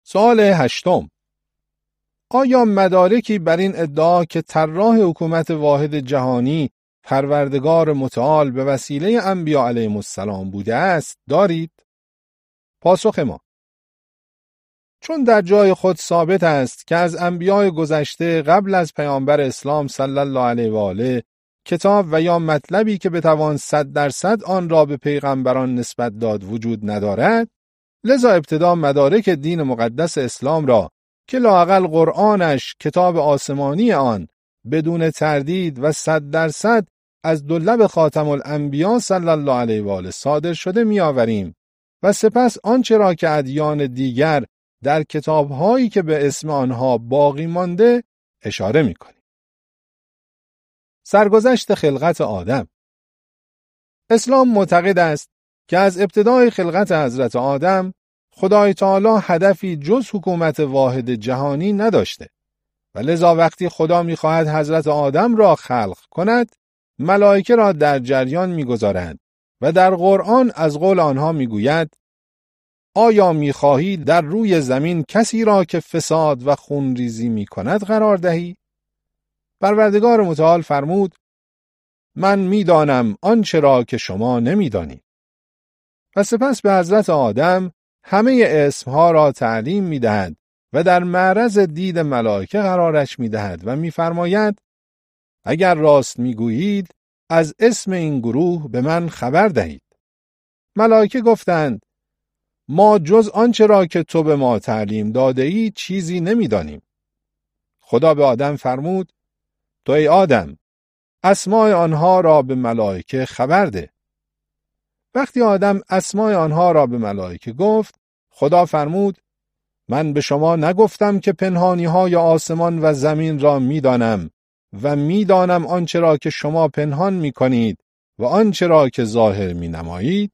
سوال 8. آیا مدارکی بر این ادعا که طراح حکومت واحد جهانی پروردگار متعال به وسیله انبیاء علیهم السلام بوده است دارید؟ پاسخ ما: چون در جای خود ثابت است که از انبیاء گذشته قبل از پیامبر اسلام صلی الله علیه و آله کتاب و یا مطلبی که بتوان 100% آن را به پیغمبران نسبت داد وجود ندارد، لذا ابتدا مدارک دین مقدس اسلام را که لااقل قرآنش کتاب آسمانی آن بدون تردید و 100% از دو لب خاتم الانبیا صلی الله علیه و آله صادر شده میآوریم و سپس آنچه را که ادیان دیگر در کتاب‌هایی که به اسم آنها باقی مانده اشاره می‌کنیم. سرگذشت خلقت آدم. اسلام معتقد است که از ابتدای خلقت حضرت آدم خدای تعالی هدفی جز حکومت واحد جهانی نداشته و لذا وقتی خدا می‌خواهد حضرت آدم را خلق کند، ملائکه را در جریان می‌گذارد و در قرآن از قول آنها می‌گوید: آیا می‌خواهی در روی زمین کسی را که فساد و خونریزی می‌کند قرار دهی؟ پروردگار متعال فرمود: من می‌دانم آنچه را که شما نمی‌دانید. و سپس به حضرت آدم همه اسمها را تعلیم می‌دهد و در معرض دید ملائکه قرارش می‌دهد و می‌فرماید: اگر راست می‌گویید از اسم این گروه به من خبر دهید. ملائکه گفتند: ما جز آنچه را که تو به ما تعلیم داده ای چیزی نمی‌دانیم. خدا به آدم فرمود: تو ای آدم اسماء آنها را به ملائکه خبر ده. وقتی آدم اسماء آنها را به ملائکه گفت، خدا فرمود: من به شما نگفتم که پنهانی های آسمان و زمین را می‌دانم و می‌دانم آنچه را که شما پنهان می‌کنید و آنچه را که ظاهر می‌نمایید؟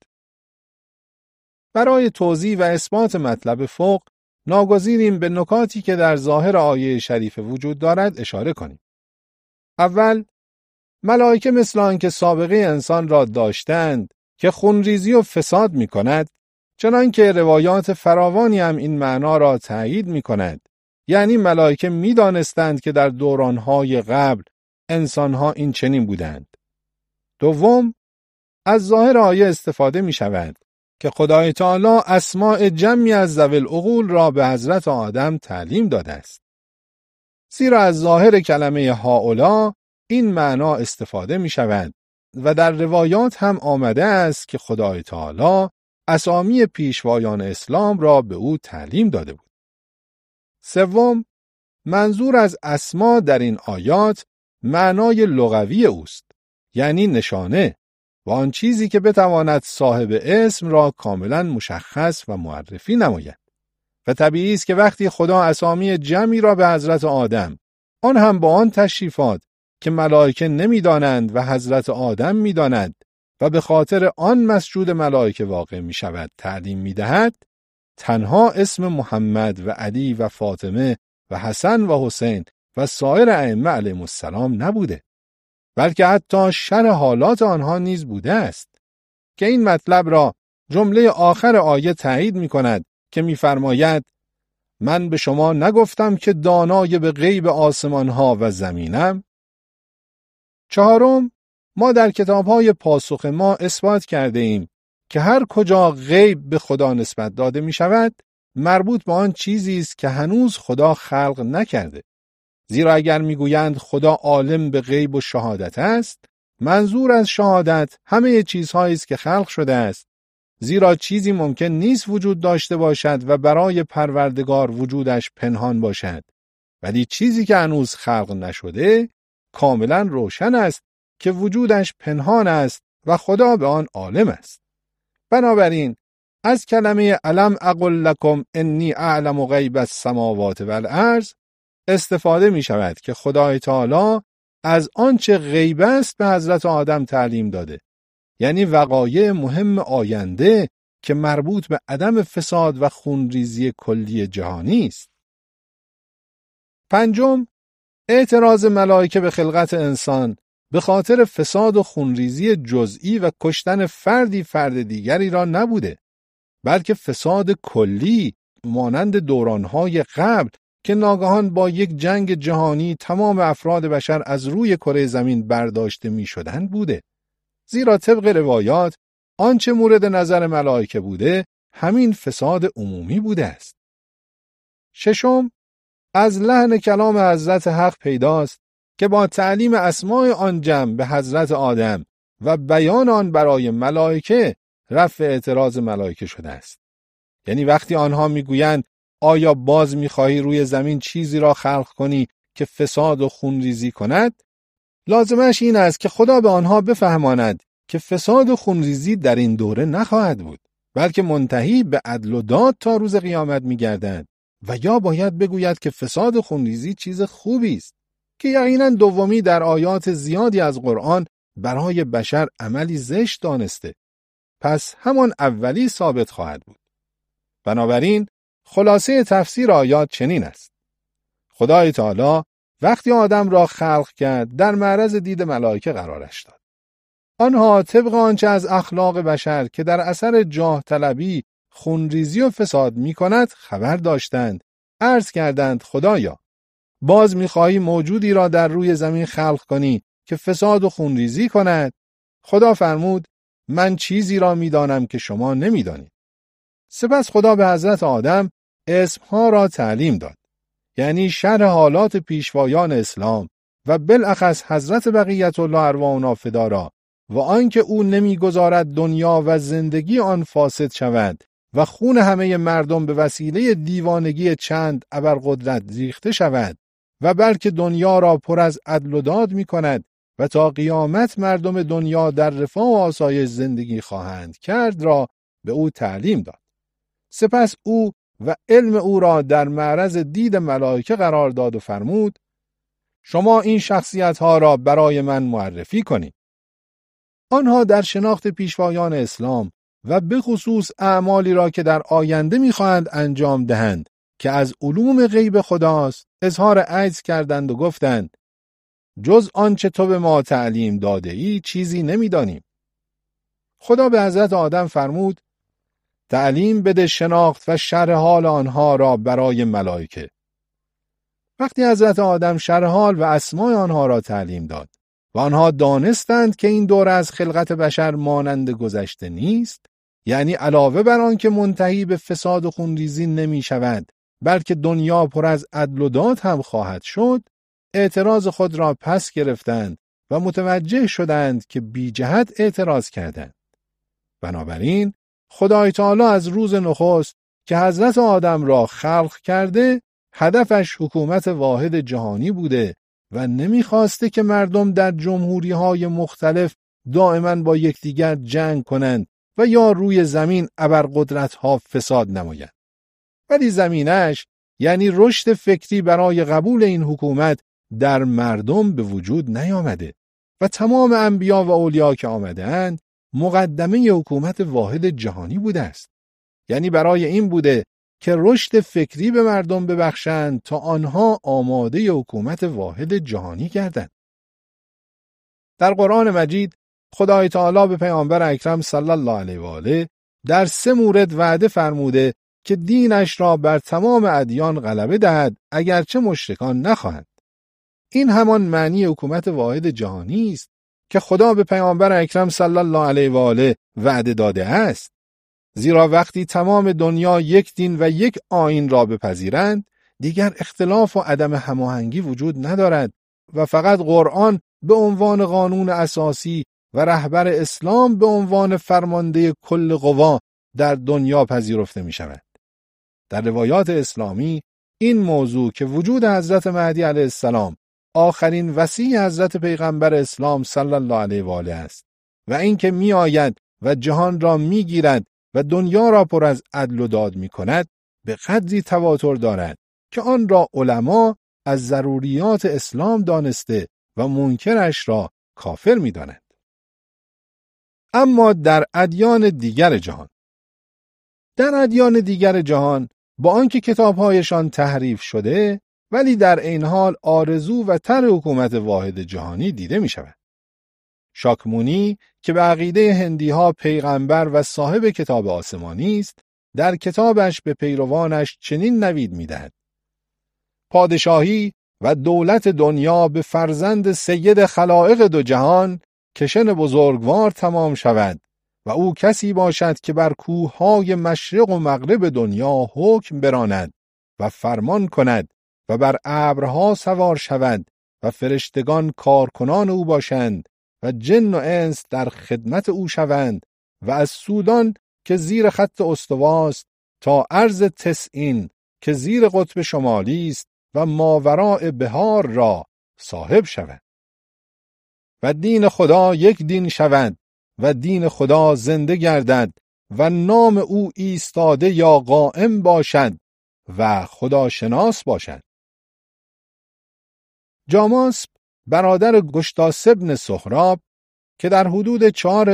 برای توضیح و اثبات مطلب فوق، ناگزیریم به نکاتی که در ظاهر آیه شریفه وجود دارد اشاره کنیم. اول، ملائکه مثل آنکه سابقه انسان را داشتند که خونریزی و فساد می‌کند، چنانکه روایات فراوانی هم این معنا را تایید می‌کند. یعنی ملائکه می‌دانستند که در دوران‌های قبل انسان‌ها این چنین بودند. دوم، از ظاهر آیه استفاده می‌شود که خدای تعالی اسماء جمعی از ذوی العقول را به حضرت آدم تعلیم داده است. زیرا از ظاهر کلمه هؤلاء این معنا استفاده می‌شود و در روایات هم آمده است که خدای تعالی اسامی پیشوایان اسلام را به او تعلیم داده بود. سوم، منظور از اسما در این آیات معنای لغوی اوست، یعنی نشانه و آن چیزی که بتواند صاحب اسم را کاملا مشخص و معرفی نماید. و طبیعی است که وقتی خدا اسامی جمعی را به حضرت آدم، آن هم با آن تشریفات که ملائکه نمی‌دانند و حضرت آدم می‌داند و به خاطر آن مسجود ملائکه واقع می‌شود تعلیم می‌دهد، تنها اسم محمد و علی و فاطمه و حسن و حسین و سایر ائمه علیهم السلام نبوده، بلکه حتی شرح حالات آنها نیز بوده است که این مطلب را جمله آخر آیه تایید می‌کند که می‌فرماید: من به شما نگفتم که دانای به غیب آسمان‌ها و زمینم. چهارم، ما در کتاب‌های پاسخ ما اثبات کرده ایم که هر کجا غیب به خدا نسبت داده می‌شود، مربوط به آن چیزی است که هنوز خدا خلق نکرده. زیرا اگر می‌گویند خدا عالم به غیب و شهادت است، منظور از شهادت همه چیزهایی است که خلق شده است. زیرا چیزی ممکن نیست وجود داشته باشد و برای پروردگار وجودش پنهان باشد، ولی چیزی که هنوز خلق نشده کاملا روشن است که وجودش پنهان است و خدا به آن عالم است. بنابراین از کلمه الم اقل لکم انی اعلم غیب السماوات والارض استفاده می شود که خدای تعالی از آنچه غیب است به حضرت آدم تعلیم داده، یعنی وقایع مهم آینده که مربوط به عدم فساد و خونریزی کلی جهانی است. پنجم، اعتراض ملائکه به خلقت انسان به خاطر فساد و خونریزی جزئی و کشتن فرد دیگری را نبوده، بلکه فساد کلی مانند دورانهای قبل که ناگهان با یک جنگ جهانی تمام افراد بشر از روی کره زمین برداشته می شدند بوده. زیرا طبق روایات آنچه مورد نظر ملائکه بوده همین فساد عمومی بوده است. ششم، از لحن کلام حضرت حق پیداست که با تعلیم اسماء آن جمع به حضرت آدم و بیان آن برای ملائکه رفع اعتراض ملائکه شده است. یعنی وقتی آنها میگویند آیا باز میخواهی روی زمین چیزی را خلق کنی که فساد و خونریزی کند، لازمش این است که خدا به آنها بفهماند که فساد و خونریزی در این دوره نخواهد بود، بلکه منتهی به عدل و داد تا روز قیامت میگردند، و یا باید بگوید که فساد و خونریزی چیز خوبی است که یقینا دومی در آیات زیادی از قرآن برای بشر عملی زشت دانسته، پس همان اولی ثابت خواهد بود. بنابراین خلاصه تفسیر آیات چنین است: خدای تعالی وقتی آدم را خلق کرد در معرض دید ملائکه قرارش داد. آنها طبق آنچه از اخلاق بشر که در اثر جاه طلبی خونریزی و فساد می کند خبر داشتند. عرض کردند خدایا باز می خواهی موجودی را در روی زمین خلق کنی که فساد و خونریزی کند؟ خدا فرمود من چیزی را می دانم که شما نمی دانید. سپس خدا به حضرت آدم اسمها را تعلیم داد، یعنی شرح حالات پیشوایان اسلام و بالاخص حضرت بقیت الله ارواحنا فدا را و آنکه او نمیگذارد دنیا و زندگی آن فاسد شود و خون همه مردم به وسیله دیوانگی چند ابرقدرت ریخته شود و بلکه دنیا را پر از عدل و داد می کند و تا قیامت مردم دنیا در رفاه و آسایش زندگی خواهند کرد را به او تعلیم داد. سپس او و علم او را در معرض دید ملائکه قرار داد و فرمود شما این شخصیت‌ها را برای من معرفی کنید. آنها در شناخت پیشوایان اسلام و به خصوص اعمالی را که در آینده می‌خواهند انجام دهند که از علوم غیب خداست اظهار عجز کردند و گفتند جز آنچه تو به ما تعلیم داده ای چیزی نمی‌دانیم. خدا به حضرت آدم فرمود تعلیم بده شناخت و شرح حال آنها را برای ملائکه. وقتی حضرت آدم شرح حال و اسماء آنها را تعلیم داد و آنها دانستند که این دوره از خلقت بشر مانند گذشته نیست، یعنی علاوه بر آن که منتهی به فساد و خونریزی نمی شود بلکه دنیا پر از عدل و داد هم خواهد شد، اعتراض خود را پس گرفتند و متوجه شدند که بی جهت اعتراض کردند. بنابراین خدای تعالی از روز نخست که حضرت آدم را خلق کرده هدفش حکومت واحد جهانی بوده و نمیخواسته که مردم در جمهوری‌های مختلف دائما با یکدیگر جنگ کنند و یا روی زمین ابرقدرت‌ها فساد نمایند. ولی زمینش یعنی رشد فکری برای قبول این حکومت در مردم به وجود نیامده و تمام انبیا و اولیا که آمدند مقدمه حکومت واحد جهانی بوده است. یعنی برای این بوده که رشد فکری به مردم ببخشند تا آنها آماده حکومت واحد جهانی گردند. در قرآن مجید خدای تعالی به پیامبر اکرم صلی الله علیه و آله در 3 مورد وعده فرموده که دینش را بر تمام ادیان غلبه دهد اگرچه مشرکان نخواهند. این همان معنی حکومت واحد جهانی است که خدا به پیامبر اکرم صلی الله علیه و آله وعده داده است. زیرا وقتی تمام دنیا یک دین و یک آیین را بپذیرند دیگر اختلاف و عدم هماهنگی وجود ندارد و فقط قرآن به عنوان قانون اساسی و رهبر اسلام به عنوان فرمانده کل قوا در دنیا پذیرفته می شود. در روایات اسلامی این موضوع که وجود حضرت مهدی علیه السلام آخرین وصی حضرت پیغمبر اسلام صلی الله علیه و آله است و این که می آید و جهان را می گیرد و دنیا را پر از عدل و داد می کند به قدری تواتر دارد که آن را علما از ضروریات اسلام دانسته و منکرش را کافر می دانند. اما در ادیان دیگر جهان با آنکه کتابهایشان تحریف شده ولی در این حال آرزو و طرح حکومت واحد جهانی دیده می شود. شاکمونی که به عقیده هندی‌ها پیغمبر و صاحب کتاب آسمانی است در کتابش به پیروانش چنین نوید می‌دهد: پادشاهی و دولت دنیا به فرزند سید خلائق دو جهان کشن بزرگوار تمام شود و او کسی باشد که بر کوههای مشرق و مغرب دنیا حکم براند و فرمان کند و بر ابرها سوار شود و فرشتگان کارکنان او باشند و جن و انس در خدمت او شوند و از سودان که زیر خط استواست تا عرض تسعین که زیر قطب شمالی است و ماوراء بحار را صاحب شود. و دین خدا یک دین شود و دین خدا زنده گردد و نام او ایستاده یا قائم باشد و خداشناس باشد. جاماسب برادر گشتاس ابن سهراب که در حدود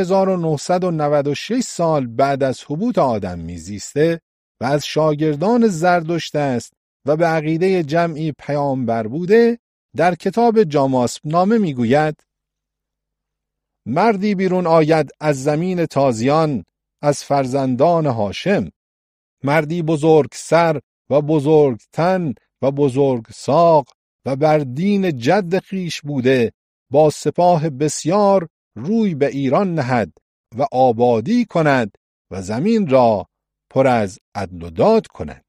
4996 سال بعد از هبوط آدم میزیسته و از شاگردان زردشت است و به عقیده جمعی پیامبر بوده، در کتاب جاماسب نامه میگوید: مردی بیرون آید از زمین تازیان از فرزندان هاشم، مردی بزرگ سر و بزرگ تن و بزرگ ساق و بر دین جد خویش بوده، با سپاه بسیار روی به ایران نهد و آبادی کند و زمین را پر از عدل و داد کند.